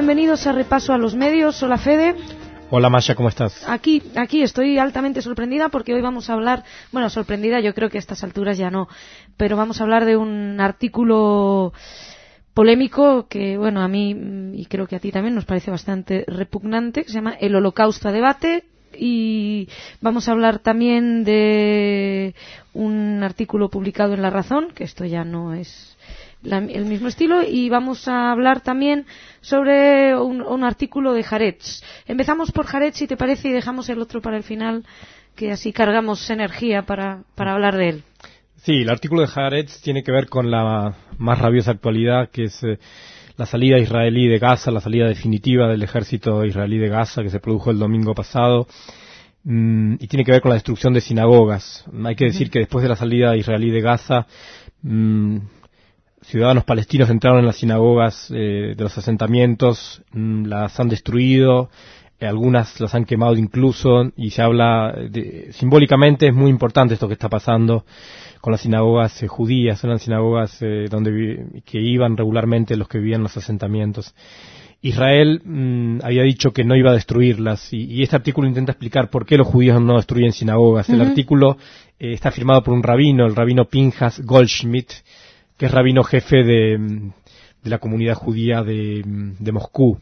bienvenidos a Repaso a los Medios. Hola Fede. Hola Masha, ¿cómo estás? Aquí estoy altamente sorprendida porque hoy vamos a hablar, bueno, sorprendida yo creo que a estas alturas ya no, pero vamos a hablar de un artículo polémico que, bueno, a mí y creo que a ti también nos parece bastante repugnante, que se llama El Holocausto a debate. Y vamos a hablar también de un artículo publicado en La Razón, que esto ya no es el mismo estilo, y vamos a hablar también sobre un artículo de Haaretz. Empezamos por Haaretz, si te parece, y dejamos el otro para el final, que así cargamos energía para hablar de él. Sí, el artículo de Haaretz tiene que ver con la más rabiosa actualidad, que es la salida israelí de Gaza, la salida definitiva del ejército israelí de Gaza, que se produjo el domingo pasado, y tiene que ver con la destrucción de sinagogas. Hay que decir que después de la salida israelí de Gaza, ciudadanos palestinos entraron en las sinagogas de los asentamientos, las han destruido, algunas las han quemado incluso, y se habla simbólicamente es muy importante esto que está pasando con las sinagogas judías. Eran sinagogas que iban regularmente los que vivían en los asentamientos. Israel había dicho que no iba a destruirlas, y este artículo intenta explicar por qué los judíos no destruyen sinagogas. El artículo está firmado por un rabino, el rabino Pinchas Goldschmidt, que es rabino jefe de la comunidad judía de Moscú.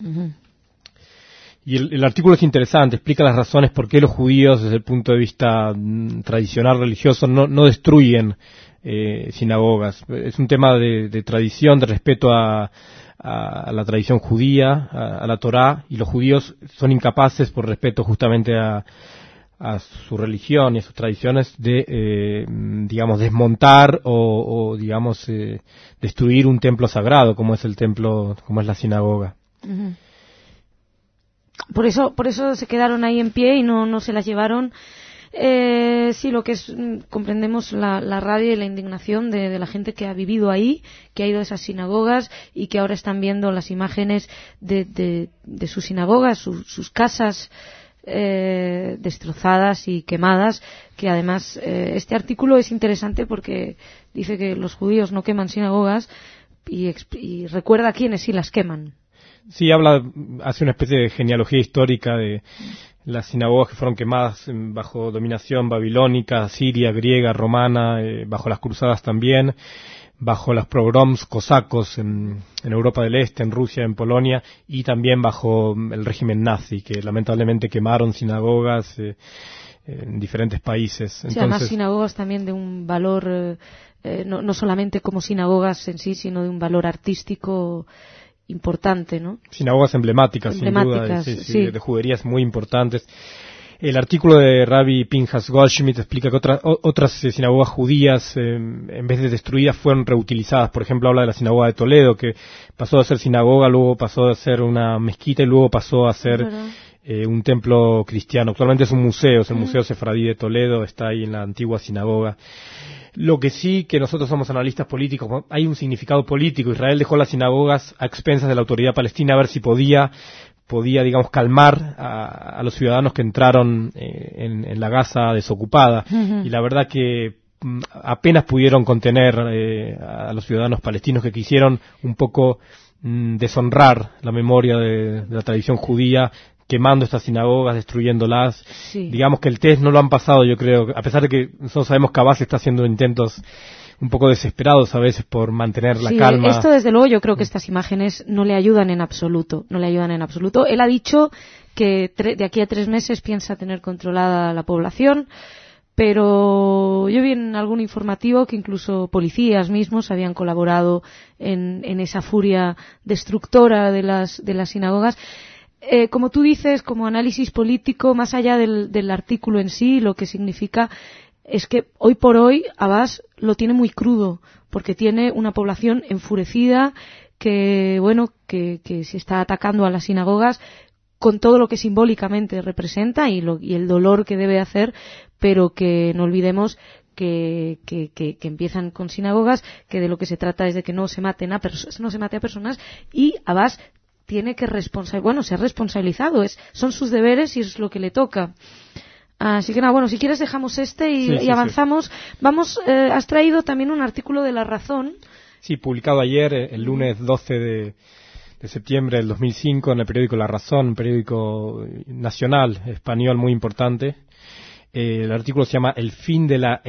Y el artículo es interesante, explica las razones por qué los judíos, desde el punto de vista tradicional religioso, no destruyen sinagogas. Es un tema de tradición, de respeto a la tradición judía, a la Torá, y los judíos son incapaces, por respeto justamente a su religión y a sus tradiciones, de desmontar o destruir un templo sagrado como es el templo, como es la sinagoga. Por eso se quedaron ahí en pie y no se las llevaron. Sí, lo que es, comprendemos la rabia y la indignación de la gente que ha vivido ahí, que ha ido a esas sinagogas y que ahora están viendo las imágenes de sus sinagogas, sus casas destrozadas y quemadas, que además este artículo es interesante porque dice que los judíos no queman sinagogas y recuerda a quienes sí las queman. Sí, hace una especie de genealogía histórica de las sinagogas que fueron quemadas bajo dominación babilónica, siria, griega, romana, bajo las cruzadas también, bajo los pogroms cosacos en Europa del Este, en Rusia, en Polonia, y también bajo el régimen nazi, que lamentablemente quemaron sinagogas en diferentes países. Sí, además sinagogas también de un valor, no solamente como sinagogas en sí, sino de un valor artístico importante, ¿no? Sinagogas emblemáticas sin duda, sí. De juderías muy importantes. El artículo de Rabbi Pinchas Goldschmidt explica que otras sinagogas judías, en vez de destruidas, fueron reutilizadas. Por ejemplo, habla de la sinagoga de Toledo, que pasó a ser sinagoga, luego pasó a ser una mezquita y luego pasó a ser un templo cristiano. Actualmente es un museo, es el Museo Sefardí de Toledo, está ahí en la antigua sinagoga. Lo que sí, que nosotros somos analistas políticos, hay un significado político. Israel dejó las sinagogas a expensas de la autoridad palestina a ver si podía calmar a los ciudadanos que entraron en la Gaza desocupada. Y la verdad que apenas pudieron contener a los ciudadanos palestinos que quisieron un poco deshonrar la memoria de la tradición judía, quemando estas sinagogas, destruyéndolas. Sí. Digamos que el test no lo han pasado, yo creo, a pesar de que nosotros sabemos que Abbas está haciendo intentos un poco desesperados a veces por mantener la calma. Esto desde luego yo creo que estas imágenes no le ayudan en absoluto. Él ha dicho que de aquí a 3 meses piensa tener controlada la población, pero yo vi en algún informativo que incluso policías mismos habían colaborado en esa furia destructora de las sinagogas. Como tú dices, como análisis político, más allá del artículo en sí, lo que significa es que hoy por hoy Abbas lo tiene muy crudo, porque tiene una población enfurecida que se está atacando a las sinagogas con todo lo que simbólicamente representa y el dolor que debe hacer, pero que no olvidemos que empiezan con sinagogas, que de lo que se trata es de que no se mate a personas, y Abbas tiene que ser responsabilizado, son sus deberes y es lo que le toca. Así que nada, bueno, si quieres dejamos y avanzamos. Sí. Vamos, has traído también un artículo de La Razón. Sí, publicado ayer, el lunes 12 de de septiembre del 2005 en el periódico La Razón, un periódico nacional español muy importante. El artículo se llama El fin de la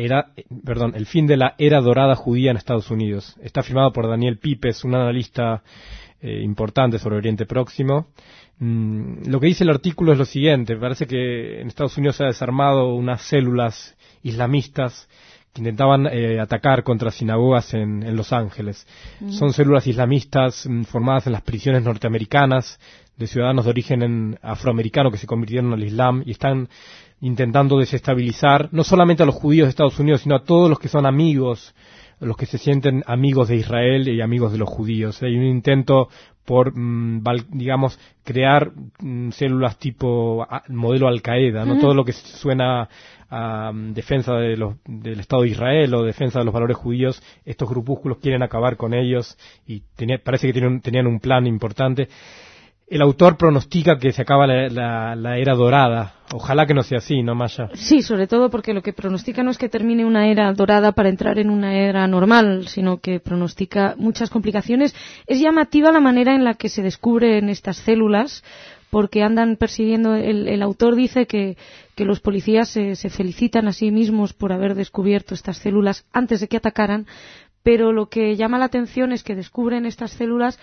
era dorada judía en Estados Unidos. Está firmado por Daniel Pipes, un analista importante sobre Oriente Próximo. Lo que dice el artículo es lo siguiente: parece que en Estados Unidos se ha desarmado unas células islamistas que intentaban atacar contra sinagogas en Los Ángeles. Son células islamistas formadas en las prisiones norteamericanas de ciudadanos de origen afroamericano que se convirtieron al Islam y están intentando desestabilizar no solamente a los judíos de Estados Unidos, sino a todos los que son amigos, los que se sienten amigos de Israel y amigos de los judíos. Hay un intento por, digamos, crear células tipo modelo Al-Qaeda, ¿no? Todo lo que suena a defensa del Estado de Israel o defensa de los valores judíos, estos grupúsculos quieren acabar con ellos y parece que tenían un plan importante. El autor pronostica que se acaba la era dorada. Ojalá que no sea así, ¿no, Maya? Sí, sobre todo porque lo que pronostica no es que termine una era dorada para entrar en una era normal, sino que pronostica muchas complicaciones. Es llamativa la manera en la que se descubren estas células, porque andan persiguiendo. El autor dice que los policías se felicitan a sí mismos por haber descubierto estas células antes de que atacaran, pero lo que llama la atención es que descubren estas células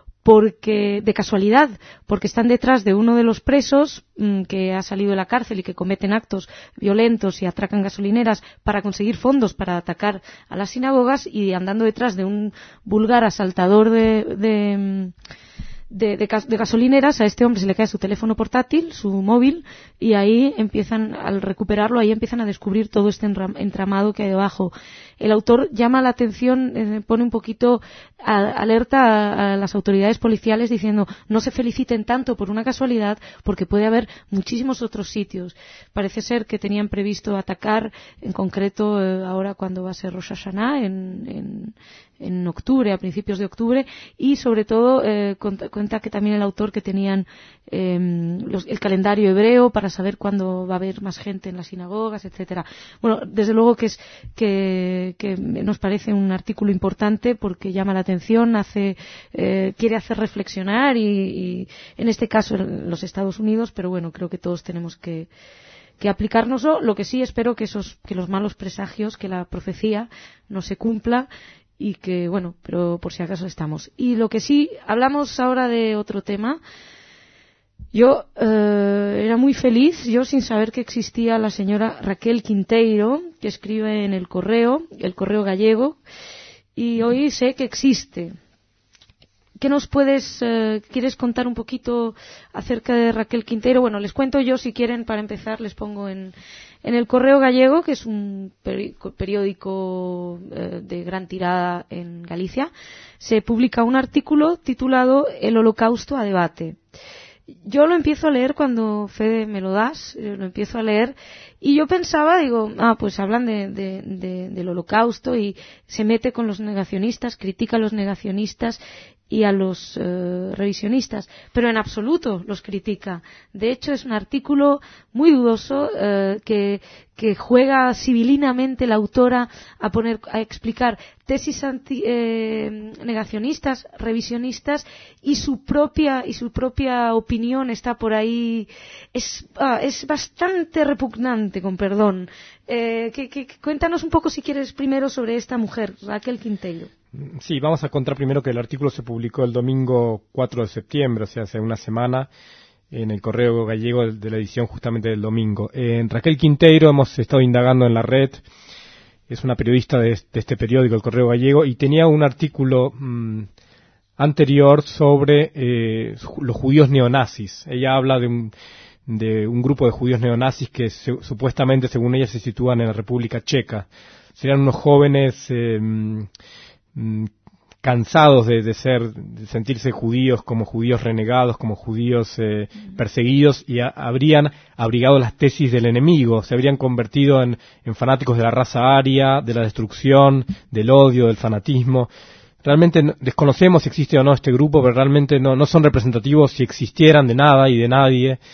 de casualidad, porque están detrás de uno de los presos que ha salido de la cárcel y que cometen actos violentos y atracan gasolineras para conseguir fondos para atacar a las sinagogas, y andando detrás de un vulgar asaltador de gasolineras, a este hombre se le cae su teléfono portátil, su móvil, y ahí al recuperarlo, ahí empiezan a descubrir todo este entramado que hay debajo. El autor llama la atención, pone un poquito alerta a las autoridades policiales diciendo: no se feliciten tanto por una casualidad, porque puede haber muchísimos otros sitios. Parece ser que tenían previsto atacar, en concreto ahora cuando va a ser Rosh Hashanah, en octubre, a principios de octubre, y sobre todo cuenta que también el autor que tenían el calendario hebreo para saber cuándo va a haber más gente en las sinagogas, etcétera. Bueno, desde luego que nos parece un artículo importante porque llama la atención, quiere hacer reflexionar y en este caso en los Estados Unidos, pero bueno, creo que todos tenemos que aplicárnoslo. Lo que sí espero que los malos presagios, que la profecía no se cumpla, y que, bueno, pero por si acaso estamos. Y lo que sí, hablamos ahora de otro tema. Yo era muy feliz, yo sin saber que existía la señora Raquel Quinteiro, que escribe en el Correo Gallego, y hoy sé que existe. ¿Qué nos quieres contar un poquito acerca de Raquel Quinteiro? Bueno, les cuento yo, si quieren, para empezar, les pongo en el Correo Gallego, que es un periódico de gran tirada en Galicia, se publica un artículo titulado El Holocausto a debate. Yo lo empiezo a leer cuando Fede me lo das, lo empiezo a leer, y yo pensaba, digo, pues hablan del Holocausto y se mete con los negacionistas, critica a los negacionistas y a los revisionistas, pero en absoluto los critica. De hecho, es un artículo muy dudoso que juega civilinamente la autora a explicar tesis negacionistas, revisionistas, y su propia opinión está por ahí. Es bastante repugnante, con perdón. Cuéntanos un poco, si quieres, primero sobre esta mujer, Raquel Quinteiro. Sí, vamos a contar primero que el artículo se publicó el domingo 4 de septiembre, o sea, hace una semana, en el Correo Gallego de la edición justamente del domingo. En Raquel Quinteiro hemos estado indagando en la red, es una periodista de este periódico, el Correo Gallego, y tenía un artículo anterior sobre los judíos neonazis. Ella habla de un grupo de judíos neonazis que supuestamente, según ella, se sitúan en la República Checa. Serían unos jóvenes cansados de sentirse judíos, como judíos renegados, como judíos perseguidos, y habrían abrigado las tesis del enemigo, se habrían convertido en fanáticos de la raza aria, de la destrucción, del odio, del fanatismo. Realmente desconocemos si existe o no este grupo, pero realmente no son representativos, si existieran, de nada y de nadie.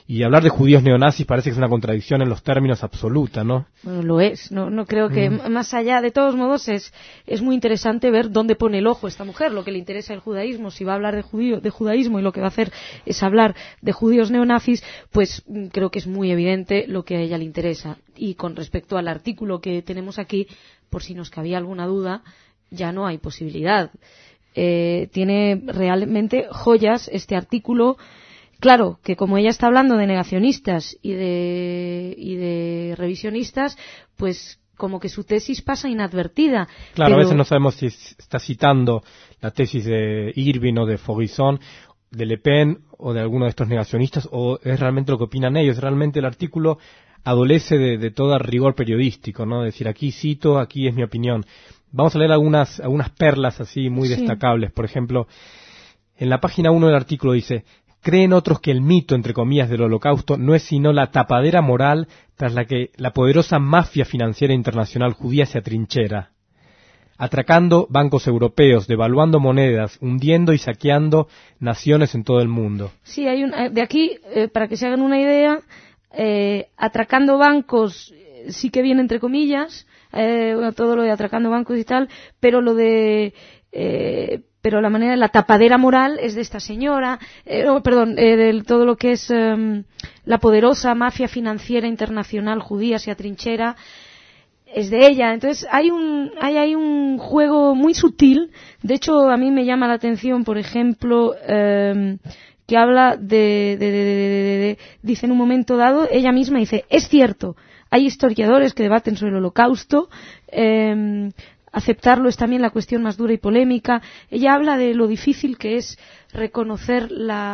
Y hablar de judíos neonazis parece que es una contradicción en los términos absoluta, ¿no? Bueno, lo es. No creo que más allá, de todos modos, es muy interesante ver dónde pone el ojo esta mujer, lo que le interesa el judaísmo. Si va a hablar de judaísmo y lo que va a hacer es hablar de judíos neonazis, pues creo que es muy evidente lo que a ella le interesa. Y con respecto al artículo que tenemos aquí, por si nos cabía alguna duda, ya no hay posibilidad. Tiene realmente joyas este artículo. Claro, que como ella está hablando de negacionistas y de revisionistas, pues como que su tesis pasa inadvertida. Claro, pero... a veces no sabemos si está citando la tesis de Irving o de Faurisson, de Le Pen o de alguno de estos negacionistas, o es realmente lo que opinan ellos. Realmente el artículo adolece de todo rigor periodístico, ¿no? Es decir, aquí cito, aquí es mi opinión. Vamos a leer algunas perlas así muy destacables. Por ejemplo, en la página 1 del artículo dice: creen otros que el mito, entre comillas, del Holocausto no es sino la tapadera moral tras la que la poderosa mafia financiera internacional judía se atrinchera, atracando bancos europeos, devaluando monedas, hundiendo y saqueando naciones en todo el mundo. Sí, de aquí, para que se hagan una idea, atracando bancos sí que viene entre comillas, todo lo de atracando bancos y tal, pero lo de... pero la manera, la tapadera moral es de esta señora, todo lo que es la poderosa mafia financiera internacional judía se atrinchera, es de ella. Entonces hay un juego muy sutil. De hecho, a mí me llama la atención, por ejemplo, que habla dice en un momento dado, ella misma dice: es cierto, hay historiadores que debaten sobre el Holocausto, aceptarlo es también la cuestión más dura y polémica. Ella habla de lo difícil que es reconocer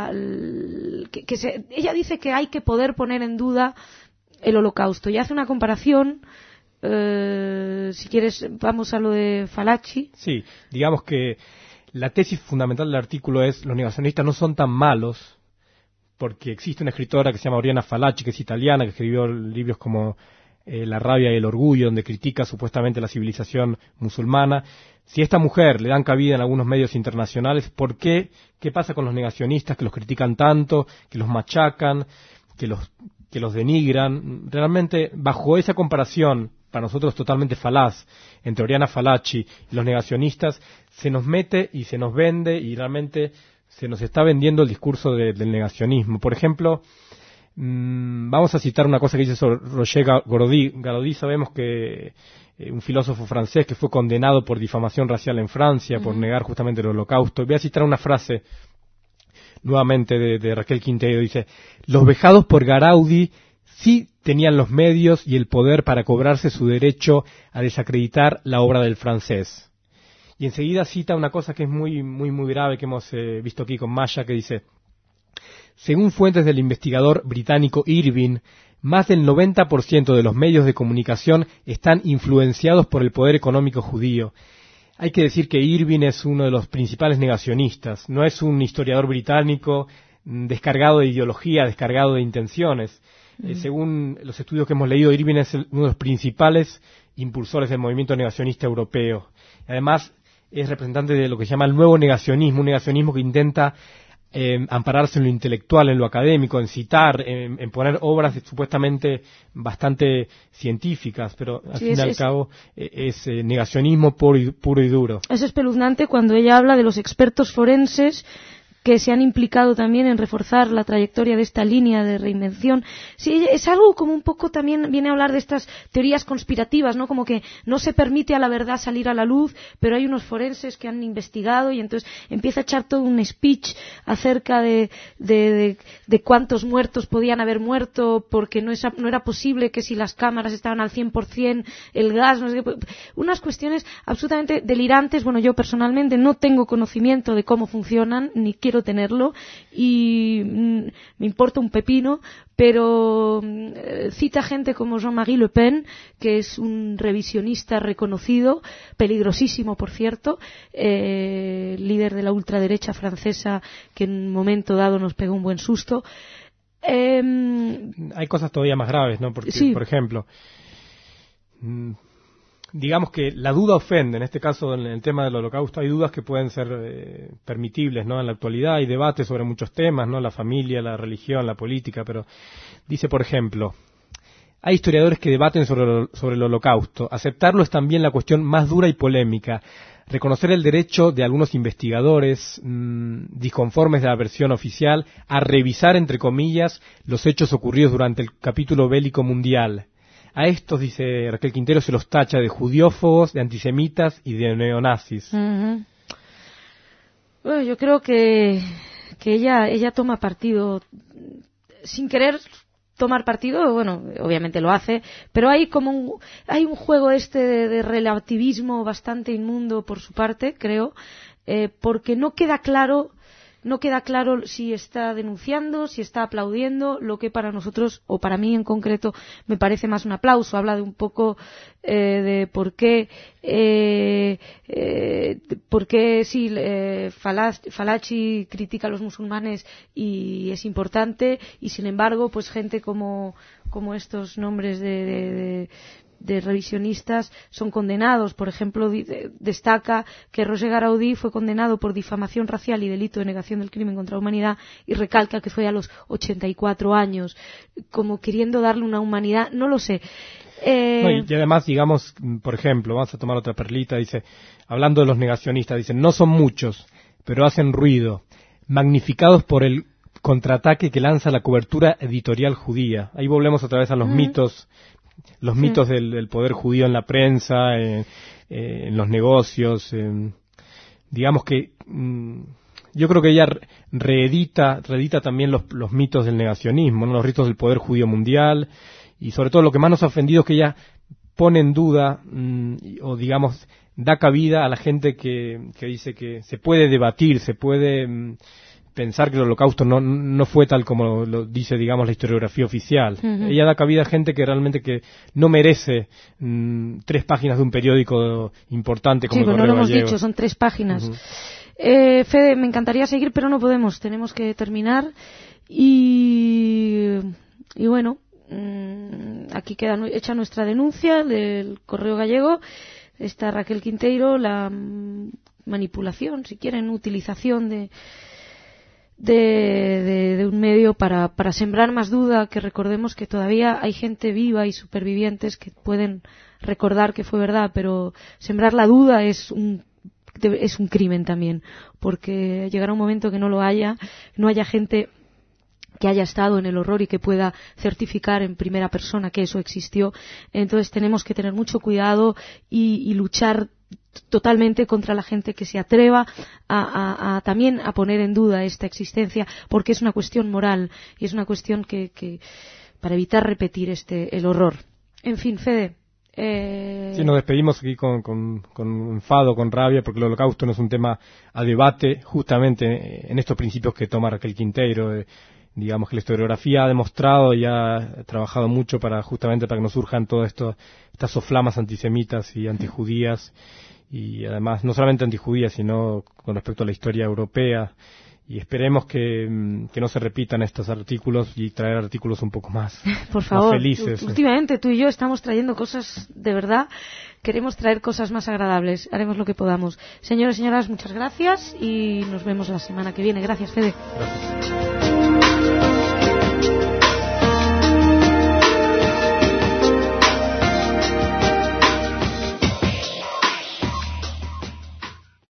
ella dice que hay que poder poner en duda el Holocausto, y hace una comparación. Si quieres, vamos a lo de Falaci. Sí, digamos que la tesis fundamental del artículo es: los negacionistas no son tan malos, porque existe una escritora que se llama Oriana Falaci, que es italiana, que escribió libros como La rabia y el orgullo, donde critica supuestamente la civilización musulmana. Si a esta mujer le dan cabida en algunos medios internacionales, ¿por qué? ¿Qué pasa con los negacionistas que los critican tanto, que los machacan, que los denigran? Realmente, bajo esa comparación, para nosotros totalmente falaz, entre Oriana Falaci y los negacionistas, se nos mete y se nos vende, y realmente se nos está vendiendo el discurso del negacionismo. Por ejemplo, vamos a citar una cosa que dice sobre Roger Garaudy. Sabemos que un filósofo francés que fue condenado por difamación racial en Francia, por negar justamente el Holocausto. Voy a citar una frase nuevamente de Raquel Quintero. Dice: los vejados por Garaudy sí tenían los medios y el poder para cobrarse su derecho a desacreditar la obra del francés. Y enseguida cita una cosa que es muy, muy, muy grave, que hemos visto aquí con Maya, que dice: según fuentes del investigador británico Irving, más del 90% de los medios de comunicación están influenciados por el poder económico judío. Hay que decir que Irving es uno de los principales negacionistas. No es un historiador británico descargado de ideología, descargado de intenciones. Según los estudios que hemos leído, Irving es uno de los principales impulsores del movimiento negacionista europeo. Además, es representante de lo que se llama el nuevo negacionismo, un negacionismo que intenta ampararse en lo intelectual, en lo académico, en citar, en poner obras supuestamente bastante científicas, pero al fin y al cabo es negacionismo puro y duro. Es espeluznante cuando ella habla de los expertos forenses que se han implicado también en reforzar la trayectoria de esta línea de reinvención. Sí, es algo como un poco también viene a hablar de estas teorías conspirativas, ¿no? Como que no se permite a la verdad salir a la luz, pero hay unos forenses que han investigado, y entonces empieza a echar todo un speech acerca de cuántos muertos podían haber muerto, porque no era posible que si las cámaras estaban al 100%, el gas, no sé qué, unas cuestiones absolutamente delirantes. Bueno, yo personalmente no tengo conocimiento de cómo funcionan, ni quiero tenerlo, y me importa un pepino, pero cita gente como Jean-Marie Le Pen, que es un revisionista reconocido, peligrosísimo por cierto, líder de la ultraderecha francesa, que en un momento dado nos pegó un buen susto. Hay cosas todavía más graves, ¿no? Porque, sí, por ejemplo, digamos que la duda ofende. En este caso, en el tema del Holocausto, hay dudas que pueden ser permitibles, ¿no? En la actualidad hay debate sobre muchos temas, ¿no? La familia, la religión, la política, pero dice, por ejemplo, hay historiadores que debaten sobre el Holocausto. Aceptarlo es también la cuestión más dura y polémica. Reconocer el derecho de algunos investigadores disconformes de la versión oficial a revisar, entre comillas, los hechos ocurridos durante el capítulo bélico mundial. A estos, dice Raquel Quintero, se los tacha de judiófobos, de antisemitas y de neonazis. Uh-huh. Bueno, yo creo que ella toma partido sin querer tomar partido. Bueno, obviamente lo hace, pero hay como hay un juego de relativismo bastante inmundo por su parte, creo, porque no queda claro si está denunciando, si está aplaudiendo, lo que para nosotros, o para mí en concreto, me parece más un aplauso. Habla de un poco de por qué sí, Falaci critica a los musulmanes y es importante, y sin embargo, pues gente como estos nombres de revisionistas son condenados. Por ejemplo, destaca que Roger Garaudí fue condenado por difamación racial y delito de negación del crimen contra la humanidad, y recalca que fue a los 84 años, como queriendo darle una humanidad, no lo sé. No, y además, digamos, por ejemplo, vamos a tomar otra perlita, dice, hablando de los negacionistas, dice, no son muchos, pero hacen ruido, magnificados por el contraataque que lanza la cobertura editorial judía. Ahí volvemos otra vez a los mitos del poder judío en la prensa, en los negocios. Digamos que yo creo que ella reedita también los mitos del negacionismo, ¿no? Los ritos del poder judío mundial, y sobre todo lo que más nos ha ofendido es que ella pone en duda, o digamos, da cabida a la gente que dice que se puede debatir, se puede pensar que el Holocausto no fue tal como lo dice, digamos, la historiografía oficial. Uh-huh. Ella da cabida a gente que realmente que no merece 3 páginas de un periódico importante como el Correo Gallego. Sí, pero no lo hemos dicho, son 3 páginas. Uh-huh. Fede, me encantaría seguir, pero no podemos, tenemos que terminar. Y bueno, aquí queda hecha nuestra denuncia del Correo Gallego. Está Raquel Quinteiro, la manipulación, si quieren, utilización de un medio para sembrar más duda, que recordemos que todavía hay gente viva y supervivientes que pueden recordar que fue verdad, pero sembrar la duda es un crimen también, porque llegará un momento que no haya gente que haya estado en el horror y que pueda certificar en primera persona que eso existió. Entonces tenemos que tener mucho cuidado y luchar totalmente contra la gente que se atreva también a poner en duda esta existencia, porque es una cuestión moral y es una cuestión que para evitar repetir el horror. En fin, Fede. Sí, nos despedimos aquí con enfado, con rabia, porque el Holocausto no es un tema a debate, justamente en estos principios que toma Raquel Quinteiro. Digamos que la historiografía ha demostrado y ha trabajado mucho justamente para que no surjan todas estas soflamas antisemitas y antijudías, y además no solamente antijudías, sino con respecto a la historia europea. Y esperemos que no se repitan estos artículos y traer artículos un poco más, por favor, más felices. Últimamente tú y yo estamos trayendo cosas de verdad. Queremos traer cosas más agradables. Haremos lo que podamos. Señores y señoras, muchas gracias y nos vemos la semana que viene. Gracias, Fede. Gracias.